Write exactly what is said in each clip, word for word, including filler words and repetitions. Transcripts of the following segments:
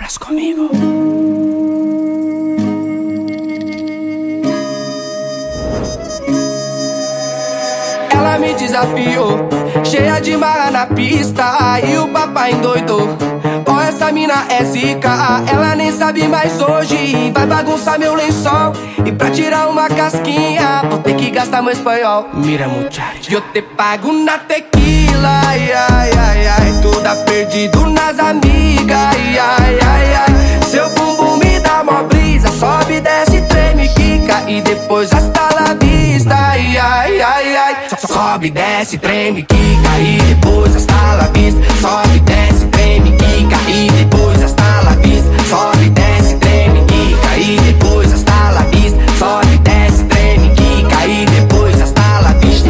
Abraça comigo. Ela me desafiou, cheia de marra na pista, e o papai endoidou. Ó, essa mina é zica, ela nem sabe mais hoje. Vai bagunçar meu lençol, e pra tirar uma casquinha vou ter que gastar meu espanhol. Mira, muchacho, eu te pago na tequila, ai, ai, ai, ai. Tu tá perdido nas amigas, ai, ai, ai, ai. Seu bumbum me dá mó brisa, sobe, desce, treme, quica, e depois hasta la vista, ai, ai, ai, ai. Sobe, desce, treme, quica, e depois hasta la vista. Sobe, desce, treme, quica, e depois hasta la vista. Sobe, desce, treme, quica, e depois hasta la vista. Sobe, desce, treme, quica, e depois hasta la vista.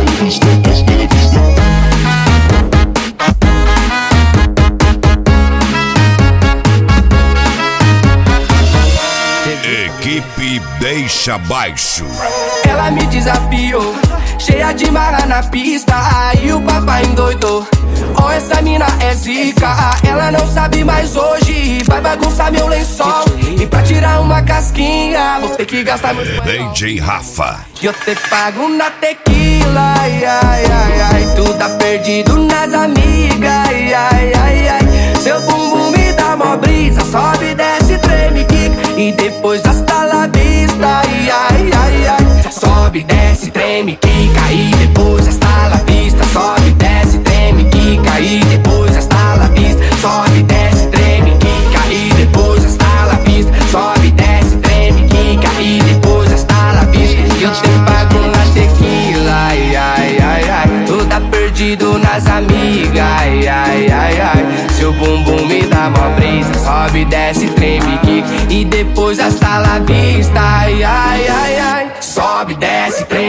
Equipe Deixa Baixo. Ela me desafiou, cheia de marra na pista, aí o papai endoidou. Ó, essa mina é zica, ela não sabe mais hoje. Vai bagunçar meu lençol, e pra tirar uma casquinha vou ter que gastar meu espanhol. D J Rafa. Eu te pago na tequila, ai, ai, ai, ai. Tu tá perdido nas amigas, ai, ai, ai, ai. Seu bumbum me dá mó brisa, sobe, desce, treme, quica, e depois hasta la vista, ai, ai, ai, ai. Sobe, desce, treme, quica, e depois hasta la vista. Sobe, desce, treme, quica, e depois hasta la vista. Sobe, desce, treme, quica, e depois hasta la vista. Sobe, desce, treme, quica, e depois hasta la vista. Eu te pago na tequila, ai, ai, ai, ai. Tu tá perdido nas amigas, ai, ai, ai, ai. Seu bumbum me dá mó brisa, sobe, desce, treme, quica, e depois hasta la vista, ai, ai, ai, ai. Sobe, desce, treme.